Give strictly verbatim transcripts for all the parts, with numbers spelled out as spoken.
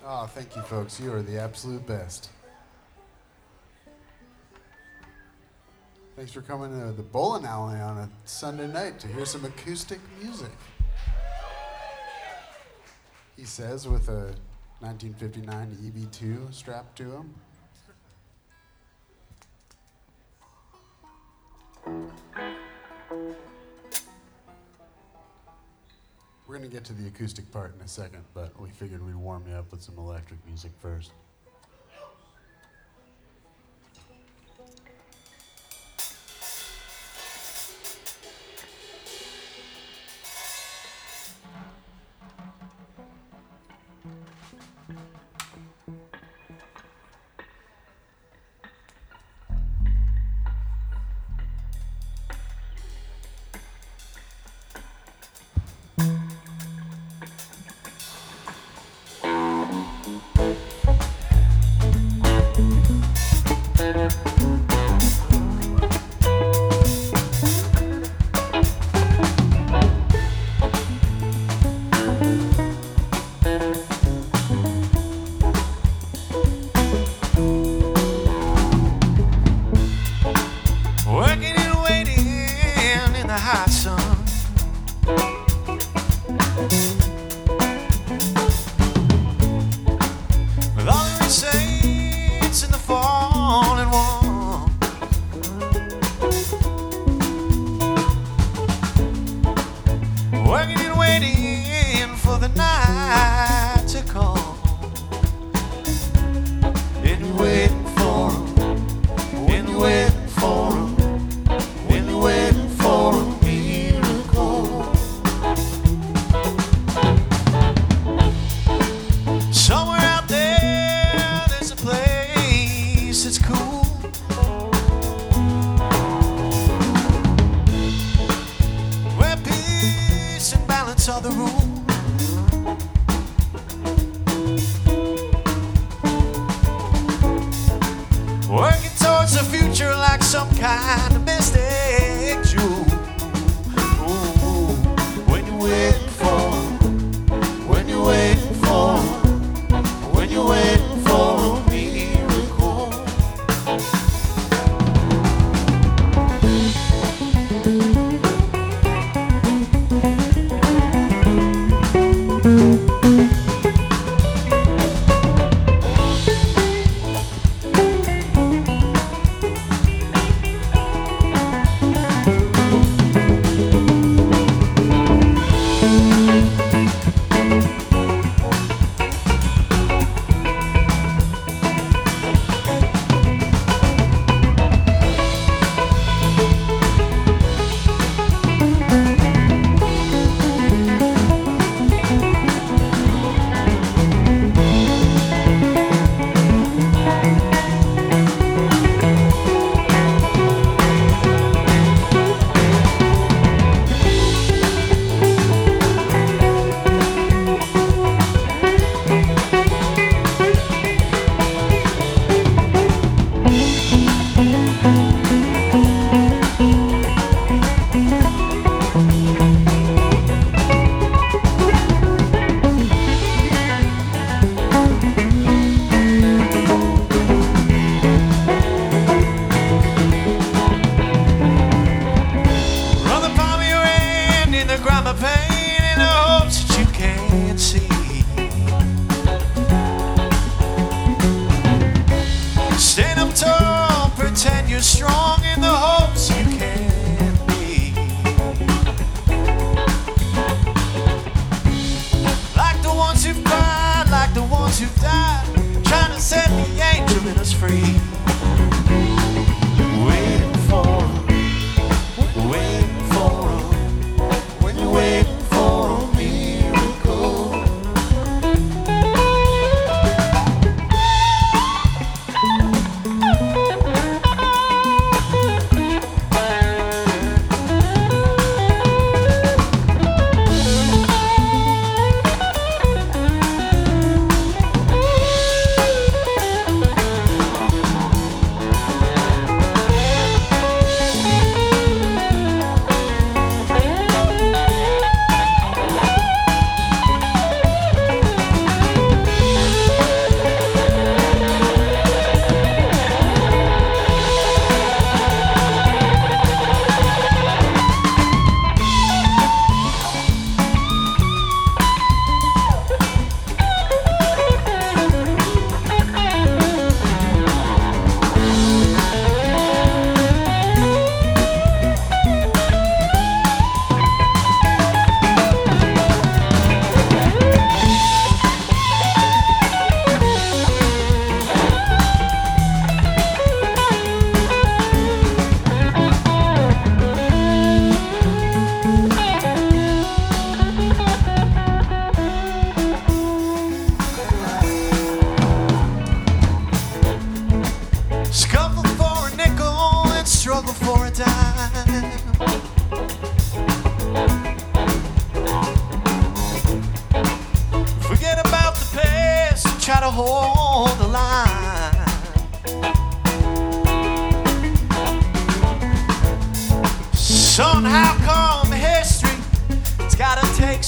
Oh, thank you, folks. You are the absolute best. Thanks for coming to the bowling alley on a Sunday night to hear some acoustic music. He says with a nineteen fifty-nine E V two strapped to him. We're going to get to the acoustic part in a second, but we figured we'd warm you up with some electric music first.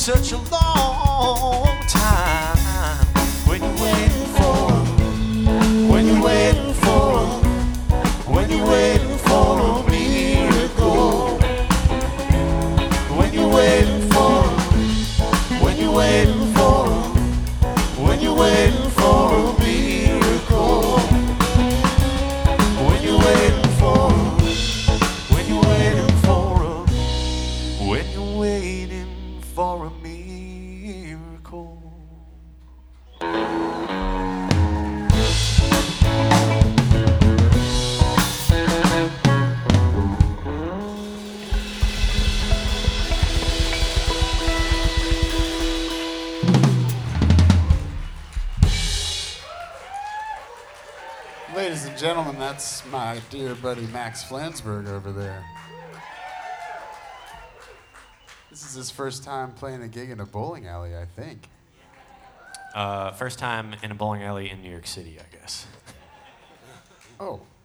such a long time. When you're waiting for, when you're waiting for, when you're waiting for a miracle. When you're waiting for, when you're waiting for, when you're waiting for a miracle. When you're waiting for, when you're waiting for a, when you're waiting for a miracle. Ladies and gentlemen, that's my dear buddy Max Flansburgh over there. This is his first time playing a gig in a bowling alley, I think. Uh, first time in a bowling alley in New York City, I guess. Oh.